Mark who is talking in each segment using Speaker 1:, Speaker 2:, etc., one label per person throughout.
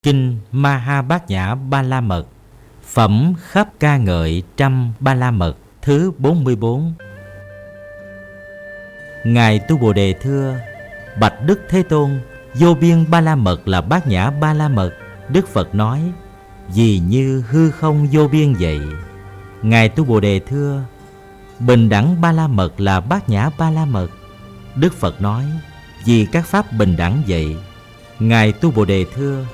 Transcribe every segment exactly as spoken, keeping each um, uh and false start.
Speaker 1: Kinh Maha Bát Nhã Ba La Mật, phẩm khắp ca ngợi trăm Ba La Mật thứ bốn mươi bốn. Ngài Tu Bồ Đề thưa: Bạch Đức Thế Tôn, vô biên Ba La Mật là Bát Nhã Ba La Mật. Đức Phật nói: vì như hư không vô biên vậy. Ngài Tu Bồ Đề thưa: bình đẳng Ba La Mật là Bát Nhã Ba La Mật. Đức Phật nói: vì các pháp bình đẳng vậy. Ngài Tu Bồ Đề thưa: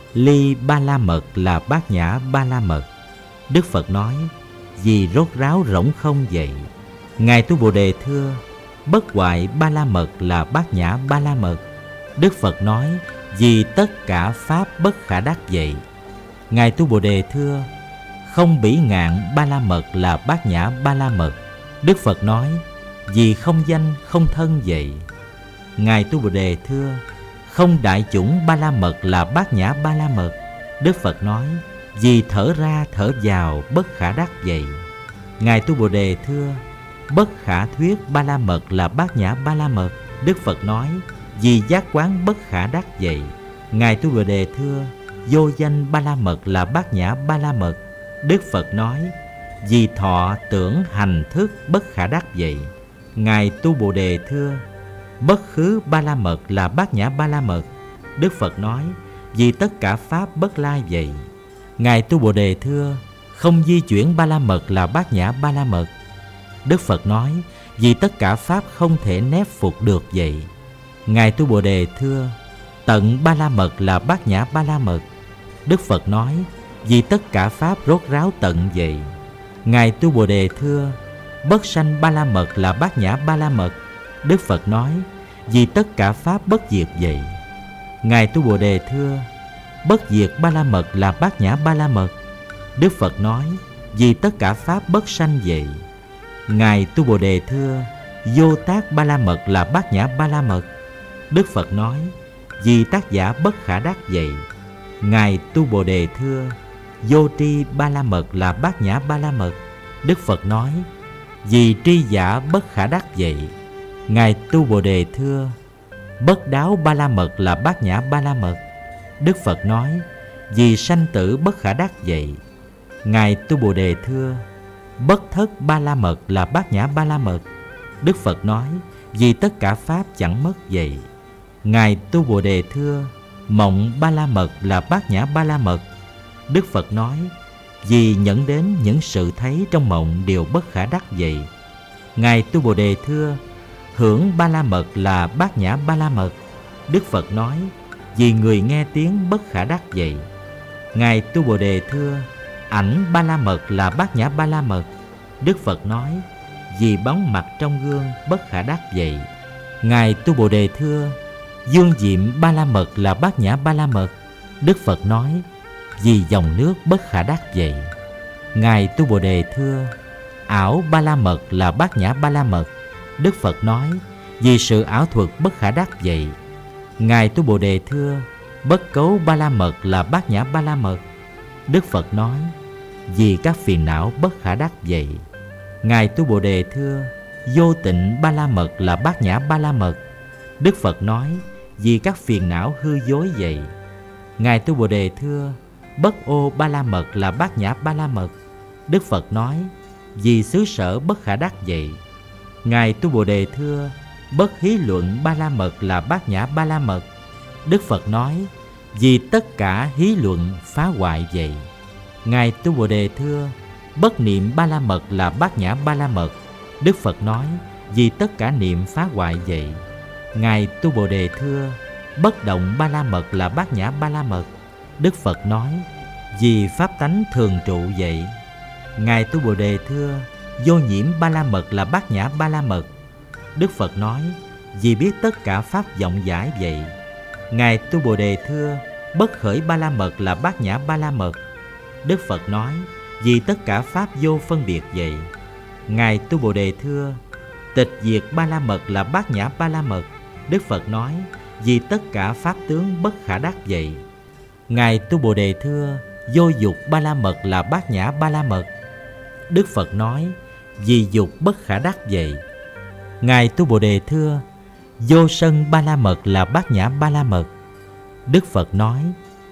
Speaker 1: ly Ba La Mật là Bát Nhã Ba La Mật. Đức Phật nói: vì rốt ráo rỗng không vậy. Ngài Tu Bồ Đề thưa: bất hoại Ba La Mật là Bát Nhã Ba La Mật. Đức Phật nói: vì tất cả pháp bất khả đắc vậy. Ngài Tu Bồ Đề thưa: không bỉ ngạn Ba La Mật là Bát Nhã Ba La Mật. Đức Phật nói: vì không danh không thân vậy. Ngài Tu Bồ Đề thưa: không đại chủng Ba La Mật là Bát Nhã Ba La Mật. Đức Phật nói: vì thở ra thở vào bất khả đắc vậy. Ngài Tu Bồ Đề thưa: bất khả thuyết Ba La Mật là Bát Nhã Ba La Mật. Đức Phật nói: vì giác quán bất khả đắc vậy. Ngài Tu Bồ Đề thưa: vô danh Ba La Mật là Bát Nhã Ba La Mật. Đức Phật nói: vì thọ tưởng hành thức bất khả đắc vậy. Ngài Tu Bồ Đề thưa: bất khứ Ba La Mật là Bát Nhã Ba La Mật. Đức Phật nói: vì tất cả pháp bất lai vậy. Ngài Tu Bồ Đề thưa: không di chuyển Ba La Mật là Bát Nhã Ba La Mật. Đức Phật nói: vì tất cả pháp không thể nép phục được vậy. Ngài Tu Bồ Đề thưa: tận Ba La Mật là Bát Nhã Ba La Mật. Đức Phật nói: vì tất cả pháp rốt ráo tận vậy. Ngài Tu Bồ Đề thưa: bất sanh Ba La Mật là Bát Nhã Ba La Mật. Đức Phật nói: vì tất cả pháp bất diệt vậy. Ngài Tu Bồ Đề thưa: bất diệt Ba La Mật là Bát Nhã Ba La Mật. Đức Phật nói: vì tất cả pháp bất sanh vậy. Ngài Tu Bồ Đề thưa: vô tác Ba La Mật là Bát Nhã Ba La Mật. Đức Phật nói: vì tác giả bất khả đắc vậy. Ngài Tu Bồ Đề thưa: vô tri Ba La Mật là Bát Nhã Ba La Mật. Đức Phật nói: vì tri giả bất khả đắc vậy. Ngài Tu Bồ Đề thưa: bất đáo Ba La Mật là Bát Nhã Ba La Mật. Đức Phật nói: vì sanh tử bất khả đắc vậy. Ngài Tu Bồ Đề thưa: bất thất Ba La Mật là Bát Nhã Ba La Mật. Đức Phật nói: vì tất cả pháp chẳng mất vậy. Ngài Tu Bồ Đề thưa: mộng Ba La Mật là Bát Nhã Ba La Mật. Đức Phật nói: vì nhận đến những sự thấy trong mộng đều bất khả đắc vậy. Ngài Tu Bồ Đề thưa: hưởng Ba La Mật là Bát Nhã Ba La Mật. Đức Phật nói: vì người nghe tiếng bất khả đắc vậy. Ngài Tu Bồ Đề thưa: ảnh Ba La Mật là Bát Nhã Ba La Mật. Đức Phật nói: vì bóng mặt trong gương bất khả đắc vậy. Ngài Tu Bồ Đề thưa: dương diệm Ba La Mật là Bát Nhã Ba La Mật. Đức Phật nói: vì dòng nước bất khả đắc vậy. Ngài Tu Bồ Đề thưa: ảo Ba La Mật là Bát Nhã Ba La Mật. Đức Phật nói: vì sự ảo thuật bất khả đắc vậy. Ngài Tu Bồ Đề thưa: bất cấu Ba La Mật là Bát Nhã Ba La Mật. Đức Phật nói: vì các phiền não bất khả đắc vậy. Ngài Tu Bồ Đề thưa: vô tịnh Ba La Mật là Bát Nhã Ba La Mật. Đức Phật nói: vì các phiền não hư dối vậy. Ngài Tu Bồ Đề thưa: bất ô Ba La Mật là Bát Nhã Ba La Mật. Đức Phật nói: vì xứ sở bất khả đắc vậy. Ngài Tu Bồ Đề thưa: bất hí luận Ba La Mật là Bát Nhã Ba La Mật. Đức Phật nói: vì tất cả hí luận phá hoại vậy. Ngài Tu Bồ Đề thưa: bất niệm Ba La Mật là Bát Nhã Ba La Mật. Đức Phật nói: vì tất cả niệm phá hoại vậy. Ngài Tu Bồ Đề thưa: bất động Ba La Mật là Bát Nhã Ba La Mật. Đức Phật nói: vì pháp tánh thường trụ vậy. Ngài Tu Bồ Đề thưa: vô nhiễm Ba La Mật là Bát Nhã Ba La Mật. Đức Phật nói: vì biết tất cả pháp vọng giải vậy. Ngài Tu Bồ Đề thưa: bất khởi Ba La Mật là Bát Nhã Ba La Mật. Đức Phật nói: vì tất cả pháp vô phân biệt vậy. Ngài Tu Bồ Đề thưa: tịch diệt Ba La Mật là Bát Nhã Ba La Mật. Đức Phật nói: vì tất cả pháp tướng bất khả đắc vậy. Ngài Tu Bồ Đề thưa: vô dục Ba La Mật là Bát Nhã Ba La Mật. Đức Phật nói: vì dục bất khả đắc vậy. Ngài Tu Bồ Đề thưa: vô sân Ba La Mật là Bát Nhã Ba La Mật. Đức Phật nói: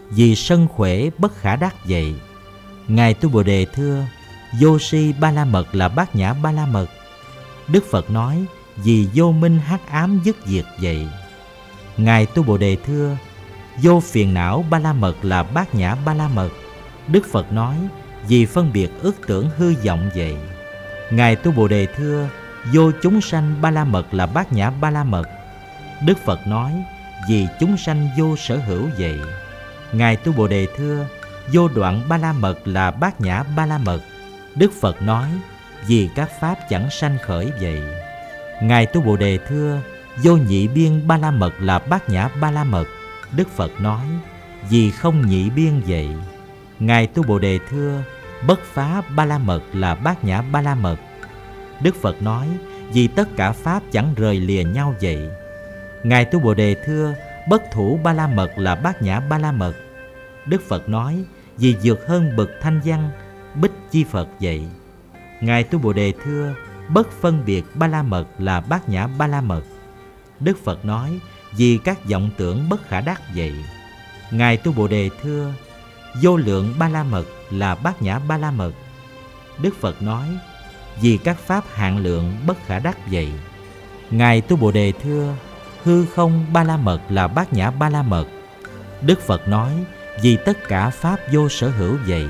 Speaker 1: vì sân khỏe bất khả đắc vậy. Ngài Tu Bồ Đề thưa: vô si ba la mật là bát nhã ba la mật. Đức Phật nói: vì vô minh hắc ám dứt diệt vậy. Ngài Tu Bồ Đề thưa: vô phiền não ba la mật là bát nhã ba la mật. Đức Phật nói: vì phân biệt ước tưởng hư vọng vậy. Ngài Tu Bồ Đề thưa: vô chúng sanh ba la mật là bát nhã ba la mật. Đức Phật nói: vì chúng sanh vô sở hữu vậy. Ngài Tu Bồ Đề thưa: vô đoạn ba la mật là bát nhã ba la mật. Đức Phật nói: vì các pháp chẳng sanh khởi vậy. Ngài Tu Bồ Đề thưa: vô nhị biên ba la mật là bát nhã ba la mật. Đức Phật nói: vì không nhị biên vậy. Ngài Tu Bồ Đề thưa: bất phá ba la mật là bát nhã ba la mật. Đức Phật nói: vì tất cả pháp chẳng rời lìa nhau vậy. Ngài Tu Bồ Đề thưa: bất thủ ba la mật là bát nhã ba la mật. Đức Phật nói: vì vượt hơn bậc thanh văn bích chi Phật vậy. Ngài Tu Bồ Đề thưa: bất phân biệt ba la mật là bát nhã ba la mật. Đức Phật nói: vì các vọng tưởng bất khả đắc vậy. Ngài Tu Bồ Đề thưa: vô lượng ba la mật là bát nhã ba la mật. Đức Phật nói: vì các pháp hạn lượng bất khả đắc vậy. Ngài Tu Bồ Đề thưa: hư không ba la mật là bát nhã ba la mật. Đức Phật nói: vì tất cả pháp vô sở hữu vậy.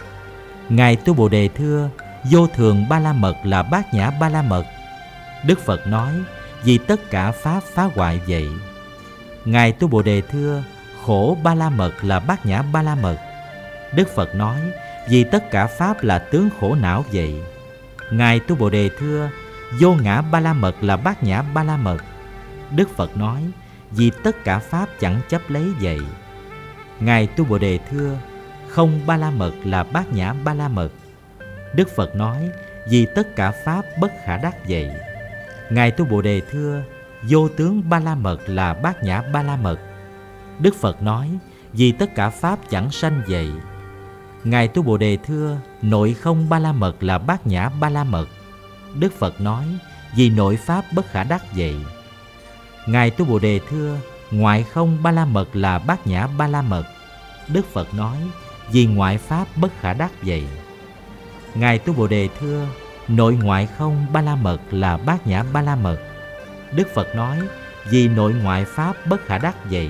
Speaker 1: Ngài Tu Bồ Đề thưa: vô thường ba la mật là bát nhã ba la mật. Đức Phật nói: vì tất cả pháp phá hoại vậy. Ngài Tu Bồ Đề thưa: khổ ba la mật là bát nhã ba la mật. Đức Phật nói: vì tất cả pháp là tướng khổ não vậy. Ngài Tu Bồ Đề thưa: vô ngã ba la mật là bát nhã ba la mật. Đức Phật nói: vì tất cả pháp chẳng chấp lấy vậy. Ngài Tu Bồ Đề thưa: không ba la mật là bát nhã ba la mật. Đức Phật nói: vì tất cả pháp bất khả đắc vậy. Ngài Tu Bồ Đề thưa: vô tướng ba la mật là bát nhã ba la mật. Đức Phật nói: vì tất cả pháp chẳng sanh vậy. Ngài Tu Bồ Đề thưa: nội không ba la mật là bát nhã ba la mật. Đức Phật nói: vì nội pháp bất khả đắc vậy. Ngài Tu Bồ Đề thưa: ngoại không ba la mật là bát nhã ba la mật. Đức Phật nói: vì ngoại pháp bất khả đắc vậy. Ngài Tu Bồ Đề thưa: nội ngoại không ba la mật là bát nhã ba la mật. Đức Phật nói: vì nội ngoại pháp bất khả đắc vậy.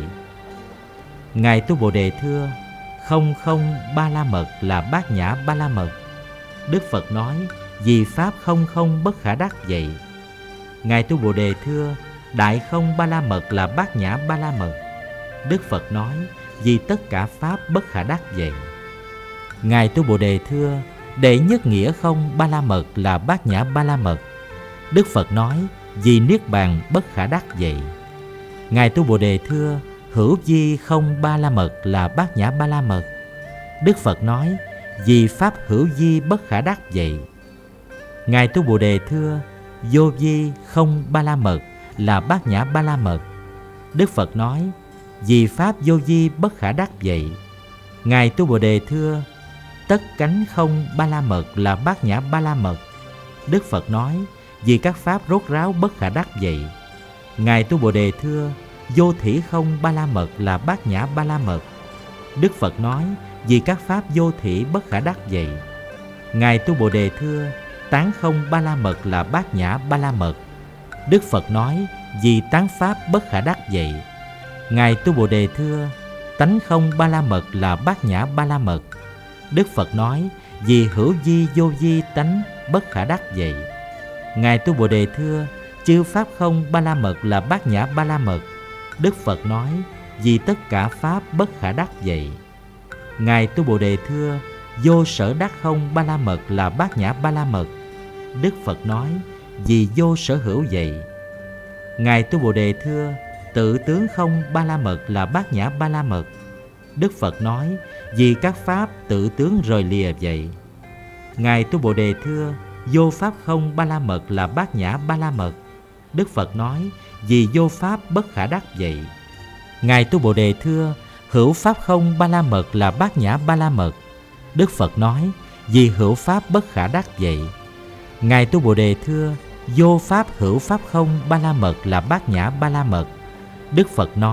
Speaker 1: Ngài Tu Bồ Đề thưa: không không ba la mật là bát nhã ba la mật. Đức Phật nói: vì pháp không không bất khả đắc vậy. Ngài Tu Bồ Đề thưa: đại không ba la mật là bát nhã ba la mật. Đức Phật nói: vì tất cả pháp bất khả đắc vậy. Ngài Tu Bồ Đề thưa: đệ nhất nghĩa không ba la mật là bát nhã ba la mật. Đức Phật nói: vì niết bàn bất khả đắc vậy. Ngài Tu Bồ Đề thưa: hữu vi không ba la mật là bát nhã ba la mật. Đức Phật nói: vì pháp hữu vi bất khả đắc vậy. Ngài Tu Bồ Đề thưa: vô vi không ba la mật là bát nhã ba la mật. Đức Phật nói: vì pháp vô vi bất khả đắc vậy. Ngài Tu Bồ Đề thưa: tất cánh không ba la mật là bát nhã ba la mật. Đức Phật nói: vì các pháp rốt ráo bất khả đắc vậy. Ngài Tu Bồ Đề thưa: vô thỉ không ba la mật là bát nhã ba la mật. Đức Phật nói: vì các pháp vô thỉ bất khả đắc vậy. Ngài Tu Bồ Đề thưa: tán không ba la mật là bát nhã ba la mật. Đức Phật nói: vì tán pháp bất khả đắc vậy. Ngài Tu Bồ Đề thưa: tánh không ba la mật là bát nhã ba la mật. Đức Phật nói: vì hữu vi vô vi tánh bất khả đắc vậy. Ngài Tu Bồ Đề thưa: chư pháp không ba la mật là bát nhã ba la mật. Đức Phật nói: vì tất cả pháp bất khả đắc vậy. Ngài Tu Bồ Đề thưa: vô sở đắc không ba la mật là bát nhã ba la mật. Đức Phật nói: vì vô sở hữu vậy. Ngài Tu Bồ Đề thưa: tự tướng không ba la mật là bát nhã ba la mật. Đức Phật nói: vì các pháp tự tướng rời lìa vậy. Ngài Tu Bồ Đề thưa: vô pháp không ba la mật là bát nhã ba la mật. Đức Phật nói: vì vô pháp bất khả đắc vậy. Ngài Tu Bồ Đề thưa: hữu pháp không ba la mật là bát nhã ba la mật. Đức Phật nói: vì hữu pháp bất khả đắc vậy. Ngài Tu Bồ Đề thưa: vô pháp hữu pháp không ba la mật là bát nhã ba la mật. Đức Phật nói: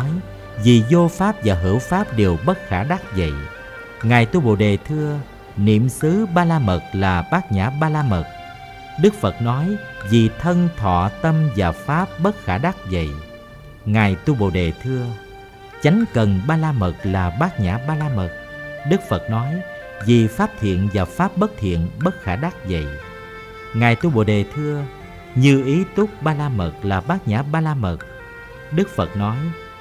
Speaker 1: Vì vô pháp và hữu pháp đều bất khả đắc vậy. Ngài Tu Bồ Đề thưa: niệm xứ Ba La Mật là Bát Nhã Ba La Mật. Đức Phật nói: vì thân thọ tâm và pháp bất khả đắc vậy. Ngài Tu Bồ Đề thưa: chánh cần Ba La Mật là Bát Nhã Ba La Mật. Đức Phật nói: vì pháp thiện và pháp bất thiện bất khả đắc vậy. Ngài Tu Bồ Đề thưa: như ý túc Ba La Mật là Bát Nhã Ba La Mật. Đức Phật nói: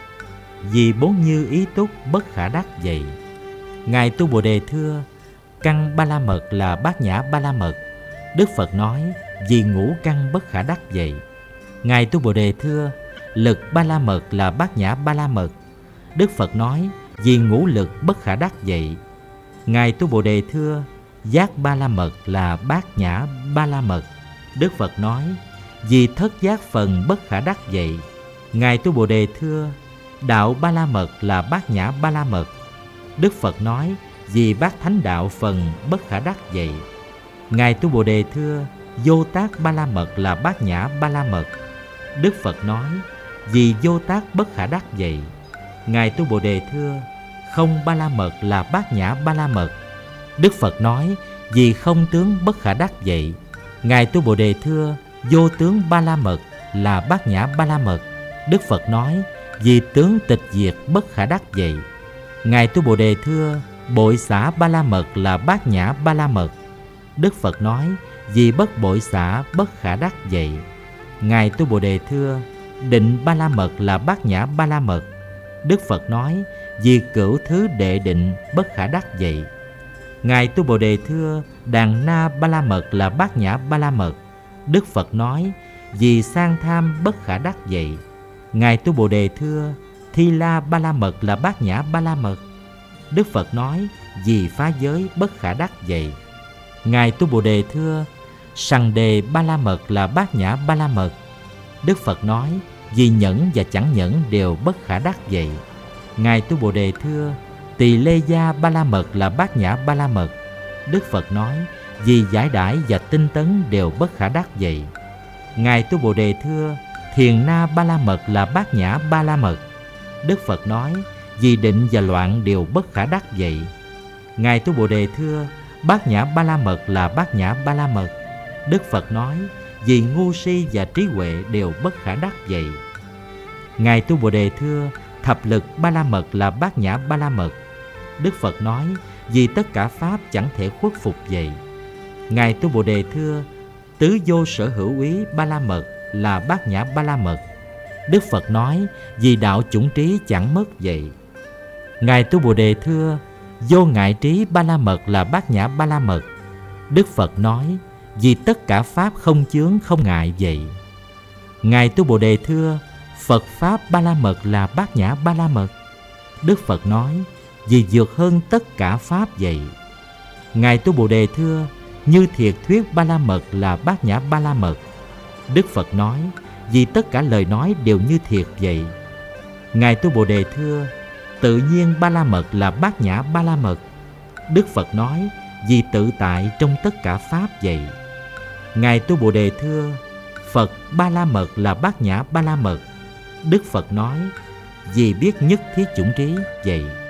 Speaker 1: vì bốn như ý túc bất khả đắc vậy. Ngài Tu Bồ Đề thưa: căn Ba La Mật là Bát Nhã Ba La Mật. Đức Phật nói: vì ngũ căn bất khả đắc vậy. Ngài Tu Bồ Đề thưa: lực Ba La Mật là Bát Nhã Ba La Mật. Đức Phật nói: vì ngũ lực bất khả đắc vậy. Ngài Tu Bồ Đề thưa: giác Ba La Mật là Bát Nhã Ba La Mật. Đức Phật nói: vì thất giác phần bất khả đắc vậy. Ngài Tu Bồ Đề thưa: đạo Ba La Mật là Bát Nhã Ba La Mật. Đức Phật nói: vì bát thánh đạo phần bất khả đắc vậy. Ngài Tu Bồ Đề thưa: vô tác Ba La Mật là Bát Nhã Ba La Mật. Đức Phật nói: vì vô tác bất khả đắc vậy. Ngài Tu Bồ Đề thưa: không Ba La Mật là Bát Nhã Ba La Mật. Đức Phật nói: vì không tướng bất khả đắc vậy. Ngài Tu Bồ Đề thưa: vô tướng Ba La Mật là Bát Nhã Ba La Mật. Đức Phật nói: vì tướng tịch diệt bất khả đắc vậy. Ngài Tu Bồ Đề thưa: bội xả Ba La Mật là Bát Nhã Ba La Mật. Đức Phật nói: vì bất bội xả bất khả đắc vậy. Ngài Tu Bồ Đề thưa: định Ba La Mật là Bát Nhã Ba La Mật. Đức Phật nói: vì cửu thứ đệ định bất khả đắc vậy. Ngài Tu Bồ Đề thưa: đàn na Ba La Mật là Bát Nhã Ba La Mật. Đức Phật nói: vì sang tham bất khả đắc vậy. Ngài Tu Bồ Đề thưa: thi la Ba La Mật là Bát Nhã Ba La Mật. Đức Phật nói: vì phá giới bất khả đắc vậy. Ngài Tu Bồ Đề thưa: sằng đề Ba La Mật là Bát Nhã Ba La Mật. Đức Phật nói: vì nhẫn và chẳng nhẫn đều bất khả đắc vậy. Ngài Tu Bồ Đề thưa: tỳ lê gia Ba La Mật là Bát Nhã Ba La Mật. Đức Phật nói: vì giải đãi và tinh tấn đều bất khả đắc vậy. Ngài Tu Bồ Đề thưa: thiền na Ba La Mật là Bát Nhã Ba La Mật. Đức Phật nói: vì định và loạn đều bất khả đắc vậy. Ngài Tu Bồ Đề thưa: Bát Nhã Ba La Mật là Bát Nhã Ba La Mật. Đức Phật nói: vì ngu si và trí huệ đều bất khả đắc vậy. Ngài Tu Bồ Đề thưa: thập lực Ba La Mật là Bát Nhã Ba La Mật. Đức Phật nói: vì tất cả pháp chẳng thể khuất phục vậy. Ngài Tu Bồ Đề thưa: tứ vô sở hữu ý Ba La Mật là Bát Nhã Ba La Mật. Đức Phật nói: vì đạo chủng trí chẳng mất vậy. Ngài Tu Bồ Đề thưa: vô ngại trí Ba La Mật là Bát Nhã Ba La Mật. Đức Phật nói: vì tất cả pháp không chướng không ngại vậy. Ngài Tu Bồ Đề thưa: Phật pháp Ba La Mật là Bát Nhã Ba La Mật. Đức Phật nói: vì vượt hơn tất cả pháp vậy. Ngài Tu Bồ Đề thưa: như thiệt thuyết Ba La Mật là Bát Nhã Ba La Mật. Đức Phật nói: vì tất cả lời nói đều như thiệt vậy. Ngài Tu Bồ Đề thưa: tự nhiên Ba La Mật là Bát Nhã Ba La Mật. Đức Phật nói: vì tự tại trong tất cả pháp vậy. Ngài Tu Bồ Đề thưa: Phật Ba La Mật là Bát Nhã Ba La Mật. Đức Phật nói: vì biết nhất thiết chủng trí vậy.